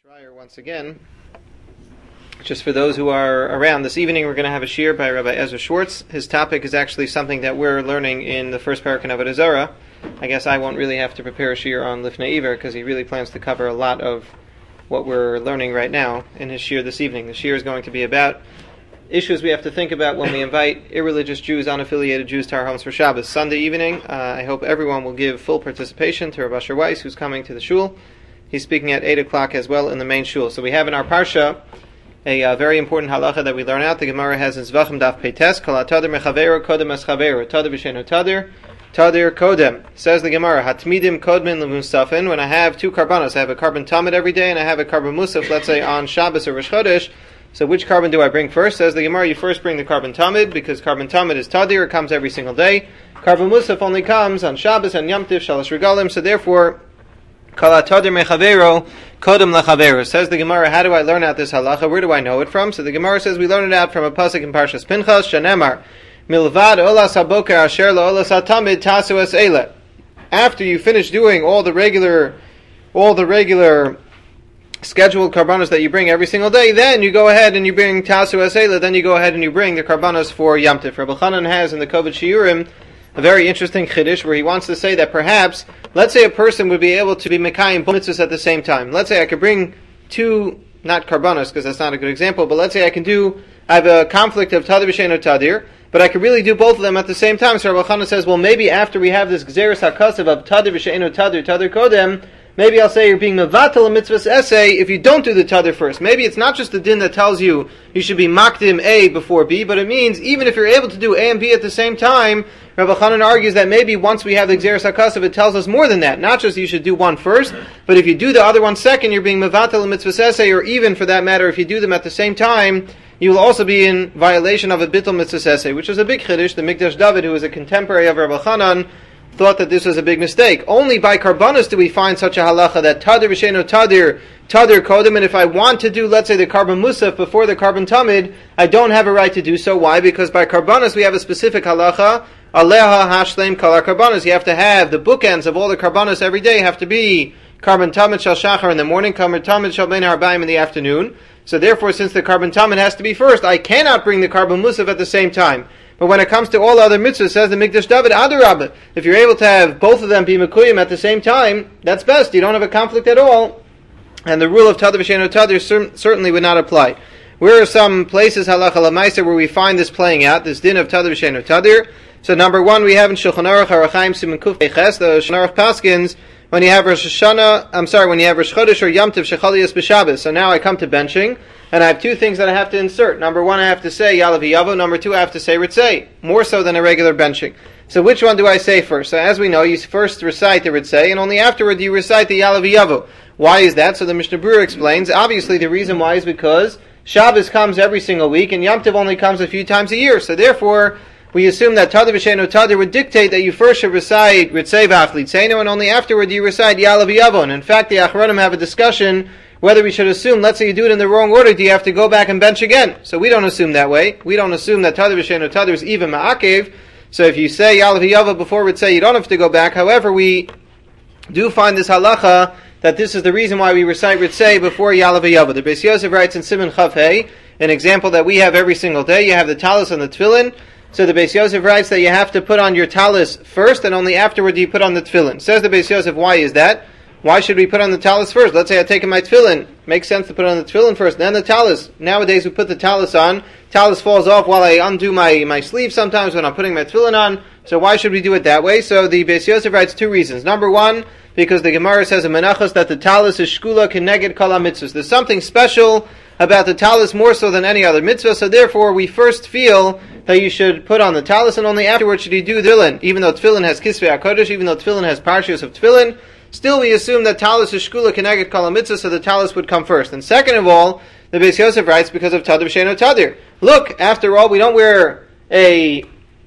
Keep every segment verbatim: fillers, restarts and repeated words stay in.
Schreier once again. Just for those who are around, this evening we're going to have a shiur by Rabbi Ezra Schwartz. His topic is actually something that we're learning in the first parak in Avodah Zarah. I guess I won't really have to prepare a shiur on Lifnei Iver because he really plans to cover a lot of what we're learning right now in his shiur this evening. The shiur is going to be about issues we have to think about when we invite irreligious Jews, unaffiliated Jews to our homes for Shabbos. Sunday evening, uh, I hope everyone will give full participation to Rabbi Asher Weiss, who's coming to the shul. He's speaking at eight o'clock as well in the main shul. So we have in our parsha a uh, very important halacha that we learn out. The Gemara has in Zvachim Daf Peites, Kol ha'tadir mechaveru kodem es chaveru, tadir v'sheinu tadir, tadir kodem. Says the Gemara, Hatmidim kodmin l'musafin. When I have two karbanos, I have a carbon tamid every day and I have a carbon musaf, let's say on Shabbos or Rosh Chodesh. So which carbon do I bring first? Says the Gemara, you first bring the carbon tamid because carbon tamid is tadir, it comes every single day. Carbon musaf only comes on Shabbos and Yom Tiv, Shalosh Regalim, so therefore Kol ha'tadir mechaveru kodem lechaveru. Says the Gemara, how do I learn out this halacha? Where do I know it from? So the Gemara says we learn it out from a pasuk in Parshas Pinchas, Shenemar, Milvad olas haboker asher la'olas hatamid tasu es eile. After you finish doing all the regular, all the regular scheduled karbanos that you bring every single day, then you go ahead and you bring tasu es eile. Then you go ahead and you bring the karbanos for Yom Tiv. Rabbi Chanan has in the Kovod Shiurim a very interesting chiddush where he wants to say that perhaps, let's say a person would be able to be mekayim both mitzvahs at the same time. Let's say I could bring two, not karbanos because that's not a good example, but let's say I can do, I have a conflict of tadir v'sheinu tadir, but I could really do both of them at the same time. So Rabbi Chana says, well, maybe after we have this gzeres hakasav of tadir v'sheinu tadir, tadir kodem, maybe I'll say you're being mevatel a mitzvah's essay if you don't do the tadir first. Maybe it's not just the din that tells you you should be makdim A before B, but it means even if you're able to do A and B at the same time, Rabbi Chanan argues that maybe once we have the Gzeres HaKasav, it tells us more than that. Not just you should do one first, but if you do the other one second, you're being mevatel a mitzvah's essay, or even for that matter, if you do them at the same time, you will also be in violation of a bittul mitzvah's essay, which is a big chiddush. The Mikdash David, who was a contemporary of Rabbi Chanan, thought that this was a big mistake. Only by karbanos do we find such a halacha that tadir v'sheinu tadir, tadir kodem, and if I want to do, let's say, the carbon musaf before the carbon tamid, I don't have a right to do so. Why? Because by karbanos we have a specific halacha, aleha hashleim kol karbanos. You have to have the bookends of all the karbanos every day have to be carbon tamid shal shachar in the morning, carbon tamid shal bein harbayim in the afternoon. So therefore, since the carbon tamid has to be first, I cannot bring the carbon musaf at the same time. But when it comes to all other mitzvahs, says the Mikdash David, Adarabah, if you're able to have both of them be mekuyim at the same time, that's best. You don't have a conflict at all. And the rule of tadir v'sheinu tadir cer- certainly would not apply. Where are some places, halacha l'maisa, where we find this playing out, this din of tadir v'sheinu tadir? So number one, we have in Shulchan Aruch, Harachaim, Siman Kuf Ches, the Shulchan Aruch Paskins, when you have Rosh Hashanah, I'm sorry, when you have Rosh Chodesh or Yom Tiv, Shechalias b'Shabbos. So now I come to benching, and I have two things that I have to insert. Number one, I have to say Yalav Yavo. Number two, I have to say Ritzei, more so than a regular benching. So which one do I say first? So as we know, you first recite the Ritzei, and only afterward do you recite the Yalav Yavo. Why is that? So the Mishnah Berurah explains, obviously the reason why is because Shabbos comes every single week, and Yom Tiv only comes a few times a year. So therefore, we assume that Tadir v'sheinu tadir would dictate that you first should recite Ritzei v'achlitzeinu, and only afterward do you recite Yalav Yavo. And in fact, the Achronim have a discussion whether we should assume, let's say you do it in the wrong order, do you have to go back and bench again? So we don't assume that way. We don't assume that Tadir v'sheinu tadir is even ma'akev. So if you say Yalav Yavo before Ritzei, you don't have to go back. However, we do find this halacha that this is the reason why we recite Ritzei before Yalav Yavo. The Beis Yosef writes in Siman Chav Hei, an example that we have every single day. You have the talis and the tefillin. So the Beis Yosef writes that you have to put on your talis first, and only afterward do you put on the tefillin. Says the Beis Yosef, why is that? Why should we put on the talis first? Let's say I've taken my tefillin. Makes sense to put on the tefillin first, then the talis. Nowadays we put the talis on. Talis falls off while I undo my, my sleeve sometimes when I'm putting my tefillin on. So why should we do it that way? So the Beis Yosef writes two reasons. Number one, because the Gemara says in Menachos that the talis is shkula keneged kol ha-mitzvahs. There's something special about the talis more so than any other mitzvah, so therefore we first feel that you should put on the talis, and only afterwards should you do tefillin. Even though tefillin has kisvei HaKodesh, even though tefillin has parshas of tefillin, still we assume that talis is shkula keneged kol ha-mitzvah, so the talis would come first. And second of all, the Beis Yosef writes because of tadir v'sheinu tadir. Look, after all, we don't wear a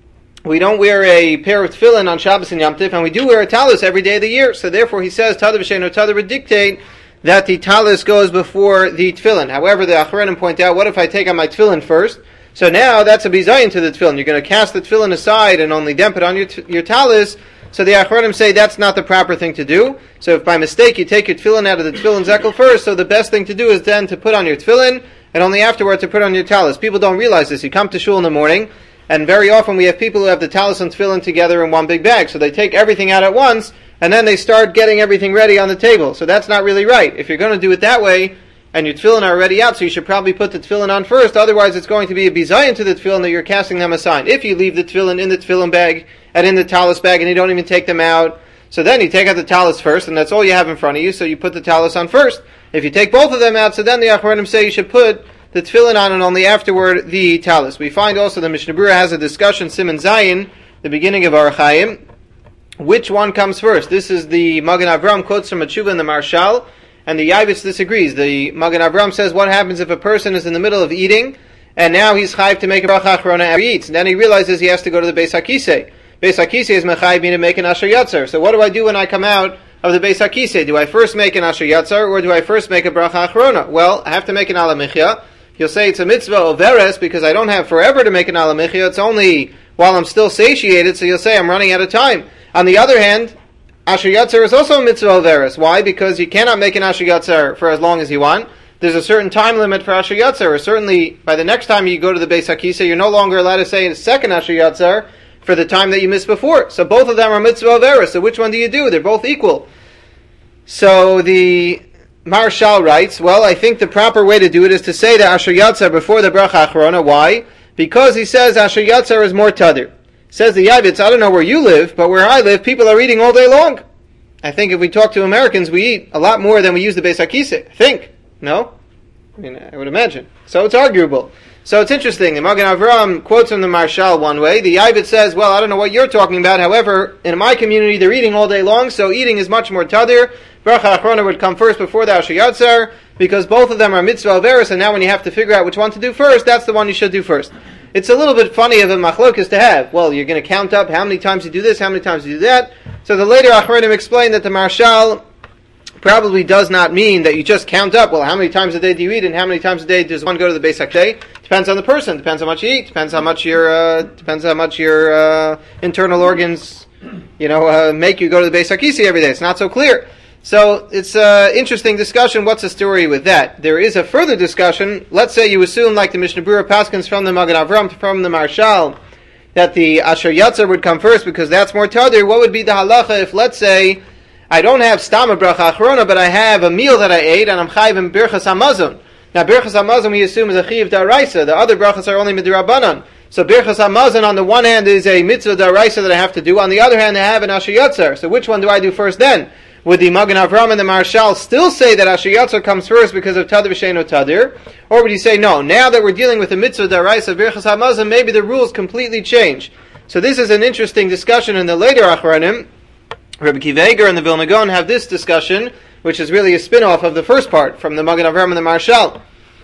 we don't wear a pair of tefillin on Shabbos and Yom Tiv, and we do wear a talis every day of the year. So therefore, he says tadir v'sheinu tadir would dictate that the talis goes before the tefillin. However, the Achronim point out, what if I take on my tefillin first? So now that's a bizayin to the tefillin. You're going to cast the tefillin aside and only then put on your t- your talis. So the Achronim say that's not the proper thing to do. So if by mistake you take your tefillin out of the tefillin zekel first, so the best thing to do is then to put on your tefillin, and only afterward to put on your talis. People don't realize this. You come to shul in the morning, and very often we have people who have the talis and tefillin together in one big bag. So they take everything out at once, and then they start getting everything ready on the table. So that's not really right. If you're going to do it that way, and your tefillin are already out, so you should probably put the tefillin on first. Otherwise, it's going to be a bizayon to the tefillin that you're casting them aside. If you leave the tefillin in the tefillin bag and in the talis bag, and you don't even take them out, so then you take out the talis first, and that's all you have in front of you, so you put the talis on first. If you take both of them out, so then the Achronim say you should put the tefillin on, and only afterward the talis. We find also the Mishnah Berurah has a discussion, Siman Zayin, the beginning of Orach Chaim, which one comes first. This is the Magen Avram quotes from Atshuva and the Marshal, and the Yavitz disagrees. The Magen Avram says, what happens if a person is in the middle of eating, and now he's chayv to make a bracha achrona after he eats, and then he realizes he has to go to the Beis HaKisei. Beis HaKisei is mechayv me to make an Asher Yatzar. So what do I do when I come out of the Beis HaKisei? Do I first make an Asher Yatzar, or do I first make a bracha achrona? Well, I have to make an Ala Michya. You'll say it's a mitzvah of veres, because I don't have forever to make an Ala Michya. It's only while I'm still satiated, so you'll say I'm running out of time. On the other hand, Asher Yatzar is also a mitzvah of Eres. Why? Because you cannot make an Asher Yatzar for as long as you want. There's a certain time limit for Asher Yatzar, or certainly by the next time you go to the Beis HaKisei, you're no longer allowed to say a second Asher Yatzar for the time that you missed before. So both of them are mitzvah of Eres. So which one do you do? They're both equal. So the Marshal writes, well, I think the proper way to do it is to say the Asher Yatzar before the Bracha Achrona. Why? Because he says Asher Yatzar is more tadir. Says the Yavitz, I don't know where you live, but where I live, people are eating all day long. I think if we talk to Americans, we eat a lot more than we use the Beis HaKisei. I think. No? I mean, I would imagine. So it's arguable. So it's interesting. The Magen Avram quotes from the Marshal one way. The Yavitz says, well, I don't know what you're talking about. However, in my community, they're eating all day long, so eating is much more tadir. Bracha Achrona would come first before the Asher Yatzar, because both of them are mitzvah of Eres, and now when you have to figure out which one to do first, that's the one you should do first. It's a little bit funny of a machlokas to have. Well, you're going to count up how many times you do this, how many times you do that. So the later Achronim explain that the Marshal probably does not mean that you just count up, well, how many times a day do you eat, and how many times a day does one go to the Beis HaKisei? Depends on the person, depends how much you eat, depends how much your, uh, depends how much your uh, internal organs, you know, uh, make you go to the Beis HaKisei every day. It's not so clear. So it's an interesting discussion. What's the story with that? There is a further discussion. Let's say you assume, like the Mishnah Berurah Paskins from the Magen Avram, from the Marshal, that the Asher Yatzar would come first because that's more tadir. What would be the halacha if, let's say, I don't have Stama Bracha Achrona, but I have a meal that I ate and I'm chayiv in Birchas HaMazon. Now Birchas HaMazon we assume is a chayiv d'oraisa. The other brachas are only midrabanan. So Birchas HaMazon on the one hand is a mitzvah d'oraisa that I have to do. On the other hand, I have an Asher Yatzar. So which one do I do first then? Would the Magen Avram and the Marshal still say that Asher Yatzar comes first because of Tadir V'Sheino Tadir? Or would you say, no, now that we're dealing with the mitzvah d'oraisa of Birchas HaMazon, maybe the rules completely change. So this is an interesting discussion in the later Achronim. Rabbi Akiva Eiger and the Vilna Gaon have this discussion, which is really a spin-off of the first part, from the Magen Avram and the Marshal.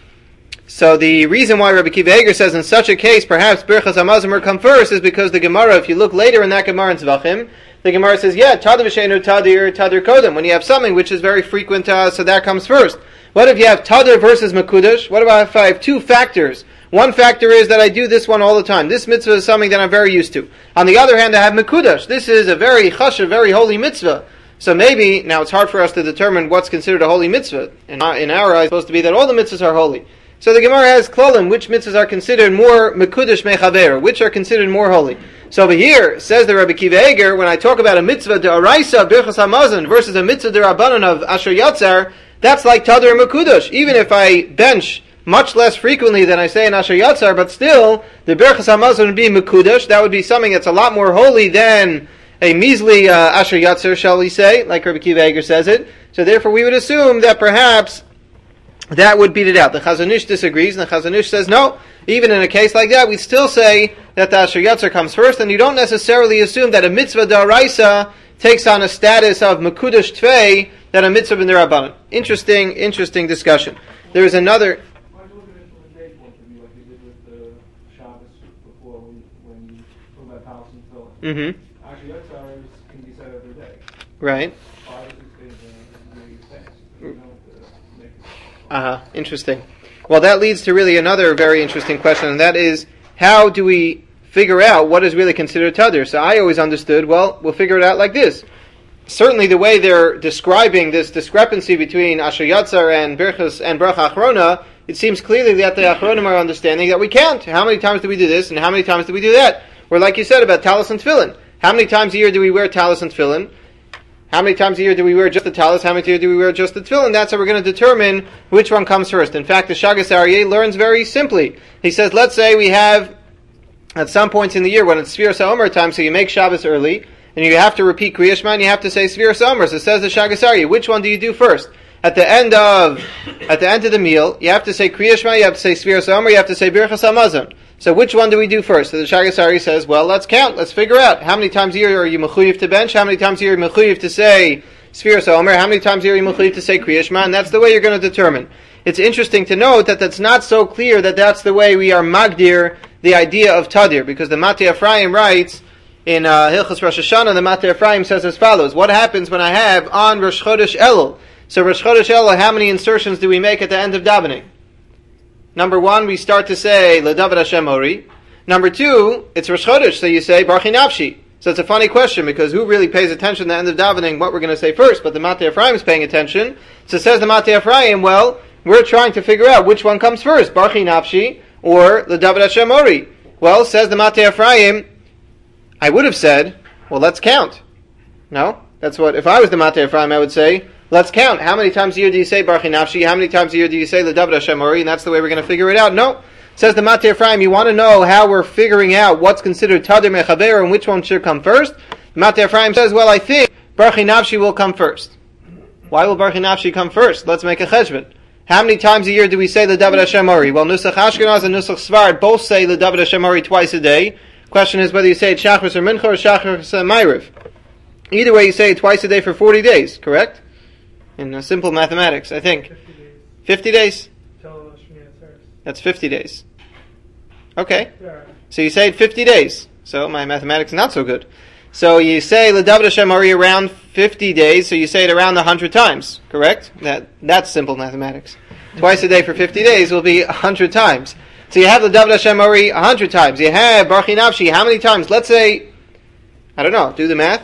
So the reason why Rabbi Akiva Eiger says in such a case, perhaps Birchas HaMazon will come first, is because the Gemara, if you look later in that Gemara in Zvachim, the Gemara says, yeah, Tadir V'Sheino Tadir, Tadir Kodem. When you have something which is very frequent, uh, so that comes first. What if you have Tadir versus Mekudesh? What about if I have two factors? One factor is that I do this one all the time. This mitzvah is something that I'm very used to. On the other hand, I have Mekudesh. This is a very chashav, very holy mitzvah. So maybe, now it's hard for us to determine what's considered a holy mitzvah. In our, in our eyes, it's supposed to be that all the mitzvahs are holy. So the Gemara has klolim, which mitzvahs are considered more Mekudesh mechaver, which are considered more holy. So over here, says the Rabbi Akiva Eiger, when I talk about a mitzvah d'oraisa of Birchas HaMazon versus a mitzvah d'Rabbanan of Asher Yatzar, that's like Tadir and Mekudesh. Even if I bench much less frequently than I say in Asher Yatzar, but still, the Birchas HaMazon would be Mekudesh. That would be something that's a lot more holy than a measly uh, Asher Yatzar, shall we say, like Rabbi Akiva Eiger says it. So therefore we would assume that perhaps that would beat it out. The Chazon Ish disagrees, and the Chazon Ish says no. Even in a case like that, we still say that the Asher Yatzar comes first, and you don't necessarily assume that a mitzvah d'oraisa takes on a status of Mekudesh Tvei that a mitzvah b'nerabanan. Interesting, interesting discussion. There is another. Why do you look at it from a day point of view, like you did with the Shabbos before, when, when you talk about Talis and Tefillin? Mm-hmm. Asher Yatzar can be said every day. Right. Five or six days a day you fast. You don't uh, make it. Uh-huh. Interesting. Well, that leads to really another very interesting question, and that is, how do we figure out what is really considered tadir. So I always understood, well, we'll figure it out like this. Certainly the way they're describing this discrepancy between Asher Yatzar and Birchas and Bracha Achrona, it seems clearly that the Achronim are understanding that we can't. How many times do we do this and how many times do we do that? Or like you said about talis and tefillin. How many times a year do we wear talis and tefillin? How many times a year do we wear just the talis? How many times a year do we wear just the tefillin? That's how we're going to determine which one comes first. In fact, the Shagas Aryeh learns very simply. He says, let's say we have, at some points in the year, when it's Sfiras HaOmer time, so you make Shabbos early, and you have to repeat Kriya Shema, and you have to say Sfiras HaOmer. So it says the Shagas Aryeh, which one do you do first? At the end of, at the end of the meal, you have to say Kriya Shema, you have to say Sfiras HaOmer, you have to say Birchas HaMazon. So which one do we do first? So the Shagas Aryeh says, well, let's count, let's figure out. How many times a year are you mechuyev to bench? How many times a year are you mechuyev to say Sfiras HaOmer? How many times a year are you mechuyev to say Kriya Shema? And that's the way you're going to determine. It's interesting to note that that's not so clear that that's the way we are magdir the idea of tadir, because the Matei Ephraim writes in uh, Hilchos Rosh Hashanah, the Matei Ephraim says as follows: what happens when I have on Rosh Chodesh Elul? So Rosh Chodesh Elul, how many insertions do we make at the end of davening? Number one, we start to say LeDavid Hashem Ori. Number two, it's Rosh Chodesh, so you say Baruch Nafshi. So it's a funny question, because who really pays attention at the end of davening what we're going to say first? But the Matei Ephraim is paying attention. So says the Matei Ephraim, well, we're trying to figure out which one comes first, Baruch Nafshi or LeDavid Hashem Ori. Well, says the Matei Ephraim, I would have said, well, let's count. No? That's what, if I was the Matei Ephraim, I would say, let's count. How many times a year do you say Baruch Nafshi? How many times a year do you say LeDavid Hashem Ori? And that's the way we're going to figure it out. No. Says the Matei Ephraim, you want to know how we're figuring out what's considered Tadir Mechaber and which one should come first? The Matei Ephraim says, well, I think Baruch Nafshi will come first. Why will Baruch Nafshi come first? Let's make a cheshbon. How many times a year do we say LeDavid Hashem Ori? Well, Nusach Ashkenaz and Nusach Sfard both say LeDavid Hashem Ori twice a day. Question is whether you say it Shachris or Mincha or Shachris or Ma'ariv. Either way, you say it twice a day for forty days, correct? In uh, simple mathematics, I think. fifty days? That's fifty days. Okay. So you say it fifty days. So my mathematics is not so good. So you say LeDavid Hashem Ori around fifty days, so you say it around one hundred times, correct? That That's simple mathematics. Twice a day for fifty days will be one hundred times. So you have LeDavid Hashem Ori one hundred times. You have Baruch Nafshi how many times? Let's say, I don't know, do the math.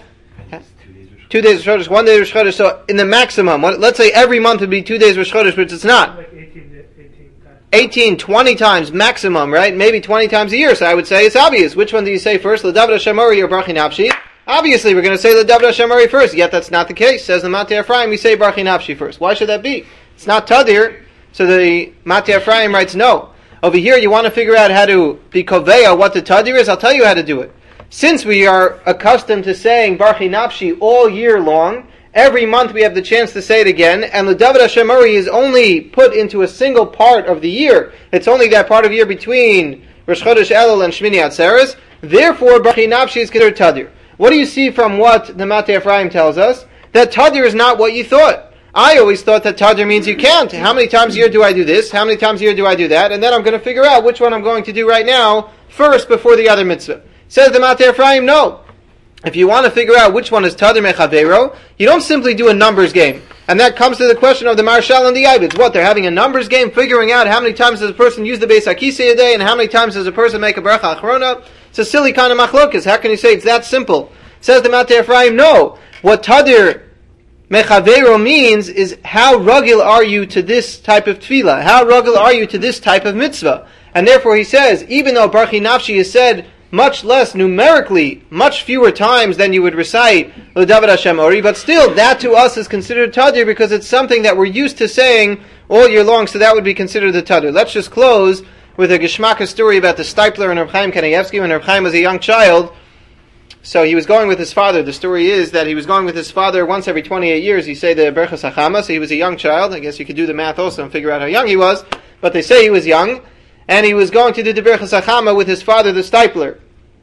Two days Rosh Chodesh, one day Rosh Chodesh. So in the maximum, what, let's say every month would be two days Rosh Chodesh, which it's not. Like eighteen, eighteen times. eighteen, twenty times maximum, right? Maybe twenty times a year. So I would say it's obvious. Which one do you say first? LeDavid Hashem Ori or Baruch Nafshi? Obviously, we're going to say LeDavid Hashem Ori first. Yet that's not the case. Says the Matei Ephraim, we say Baruch Nafshi first. Why should that be? It's not Tadir. So the Matei Ephraim writes no. Over here, you want to figure out how to be koveya, what the Tadir is? I'll tell you how to do it. Since we are accustomed to saying Baruch Nafshi all year long, every month we have the chance to say it again, and LeDavid Hashem Ori is only put into a single part of the year. It's only that part of the year between Rosh Chodesh Elul and Shmini Atzeres. Therefore, Baruch Nafshi is considered Tadir. What do you see from what the Matei Ephraim tells us? That Tadir is not what you thought. I always thought that Tadir means you can't. How many times a year do I do this? How many times a year do I do that? And then I'm going to figure out which one I'm going to do right now first before the other mitzvah. Says the Matei Ephraim, no. If you want to figure out which one is Tadir Mechavero, you don't simply do a numbers game. And that comes to the question of the Marshal and the Ibids. What, they're having a numbers game, figuring out how many times does a person use the Beis HaKisei a day, and how many times does a person make a Bracha Achrona? It's a silly kind of machlokas. How can you say it's that simple? Says the Matei Ephraim, no. What Tadir Mechavero means is how rugil are you to this type of tefillah? How rugil are you to this type of mitzvah? And therefore he says, even though Baruch Nafshi is said much less numerically, much fewer times than you would recite LeDavid Hashem Ori, but still, that to us is considered Tadir because it's something that we're used to saying all year long, so that would be considered the Tadir. Let's just close with a Geschmacka story about the Stipler and Reb Chaim Kanievsky when Reb Chaim was a young child. So he was going with his father. The story is that he was going with his father once every twenty-eight years. You say the Berchas Hachama, so he was a young child. I guess you could do the math also and figure out how young he was, but they say he was young. And he was going to do the Berchas Hachama with his father, the Stipler.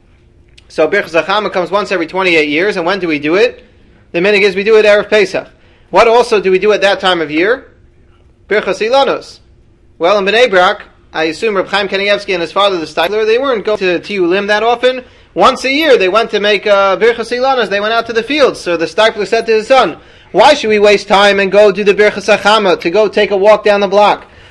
So Berchas Hachama comes once every twenty-eight years, and when do we do it? The minhag is we do it Erev Pesach. What also do we do at that time of year? Berchas Ilanos. Well, in Bnei Brak, I assume Reb Chaim Kanievsky and his father, the Stipler, they weren't going to Tiyulim that often. Once a year, they went to make uh, Berchas Ilanos. They went out to the fields. So the Stipler said to his son, why should we waste time and go do the Berchas Hachama, to go take a walk down the block?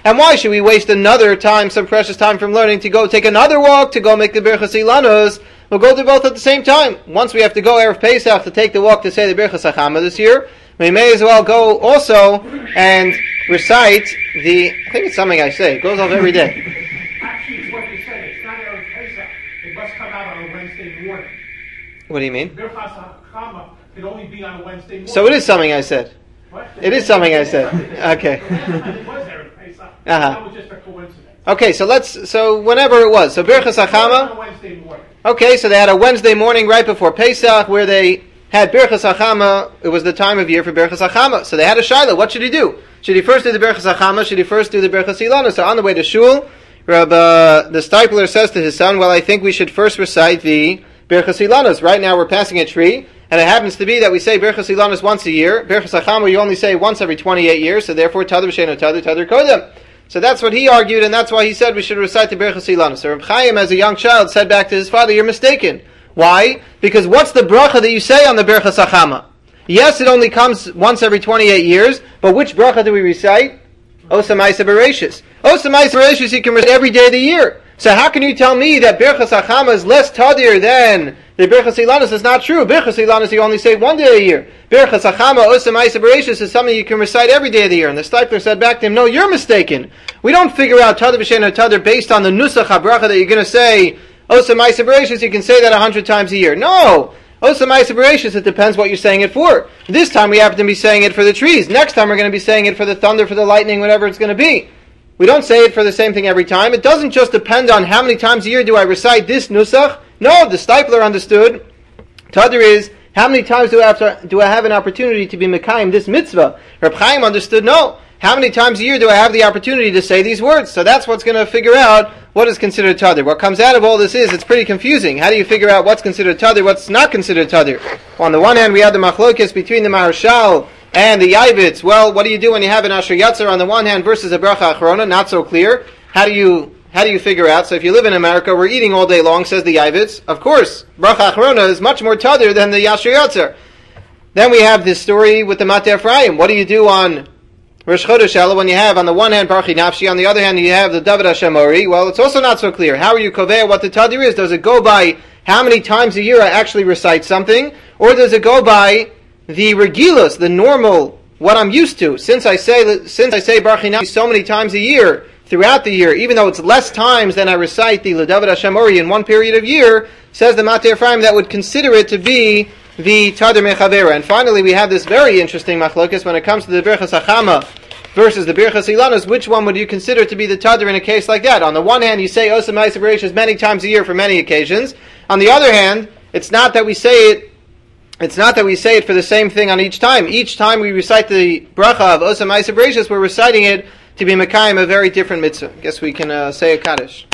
And why should we waste another time, some precious time from learning, to go take another walk, to go make the Birchas Ilanos? We'll go do both at the same time. Once we have to go Erev Pesach to take the walk to say the Birchas Hachama this year, we may as well go also and recite the, I think it's something I say, it goes off every day. Actually, it's what you said. It's not Erev Pesach. It must come out on a Wednesday morning. What do you mean? Birchas Hachama can only be on a Wednesday morning. So it is something I said. What? It is something I said. Okay. It was Erev Pesach. Uh-huh. That was just a coincidence. Okay, so let's, so whenever it was. So Birchas On a Hachama. Wednesday morning. Okay, so they had a Wednesday morning right before Pesach where they had Birchas Hachama. It was the time of year for Birchas Hachama. So they had a Shiloh. What should he do? Should he first do the Birchas Hachama? Should he first do the Birchas Ilana? So on the way to Shul, Rabbi, uh, the Stipler says to his son, well, I think we should first recite the Birchas Ilanos. Right now we're passing a tree, and it happens to be that we say Birchas Ilanos once a year. Birchas Hachama you only say once every twenty-eight years, so therefore Tadr B'Sheinu Tadr Tadr Kodem. So that's what he argued, and that's why he said we should recite the Birchas Ilanos. So Reb Chaim, as a young child, said back to his father, you're mistaken. Why? Because what's the bracha that you say on the Birchas Hachama? Yes, it only comes once every twenty-eight years, but which bracha do we recite? Osa Ma'aseh Bereishis. Osa Ma'aseh Bereishis you can recite every day of the year. So how can you tell me that Birchas Hachama is less tadir than the Birchas Ilanos? Is not true. Birchas Ilanos you only say one day a year. Birchas Hachama, Osa Ma'aseh Bereishis is something you can recite every day of the year. And the Stipler said back to him, no, you're mistaken. We don't figure out Tadr B'Sheinu Tadr based on the Nusach HaBracha that you're going to say, Osa Ma'aseh Bereishis, you can say that a hundred times a year. No! Osa Ma'aseh Bereishis, it depends what you're saying it for. This time we happen to be saying it for the trees. Next time we're going to be saying it for the thunder, for the lightning, whatever it's going to be. We don't say it for the same thing every time. It doesn't just depend on how many times a year do I recite this Nusach. No, the Stipler understood. Tadr is, how many times do I have to, do I have an opportunity to be Mekayim this mitzvah? Reb Chaim understood, no. How many times a year do I have the opportunity to say these words? So that's what's going to figure out what is considered Tadr. What comes out of all this is, it's pretty confusing. How do you figure out what's considered Tadr, what's not considered Tadr? Well, on the one hand, we have the Machlokes between the Maharshal and the Yavitz. Well, what do you do when you have an Asher Yatzar on the one hand versus a Bracha Achrona? Not so clear. How do you how do you figure out? So if you live in America, we're eating all day long, says the Yavitz. Of course, Bracha Achrona is much more Tadr than the Asher Yatzar. Then we have this story with the Mateh Ephraim. What do you do on Rosh Chodesh Elul when you have on the one hand Parchi Nafshi, on the other hand you have the David Hashem Ori? Well, it's also not so clear. How are you koveh what the Tadr is? Does it go by how many times a year I actually recite something? Or does it go by the Regilas, the normal, what I'm used to? Since I say since I say Parchi Nafshi so many times a year, throughout the year, even though it's less times than I recite the David Hashem Ori in one period of year, says the Mateh Ephraim that would consider it to be the Tadr Mechavera. And finally, we have this very interesting machlokas when it comes to the Birchas Hachama versus the Birchas Ilanos. Which one would you consider to be the Tadr in a case like that? On the one hand, you say Osa Ma'aseh Bereishis many times a year for many occasions. On the other hand, it's not that we say it It's not that we say it for the same thing on each time. Each time we recite the bracha of Osa Ma'aseh Bereishis, we're reciting it to be Mekayim a very different mitzvah. I guess we can uh, say a Kaddish.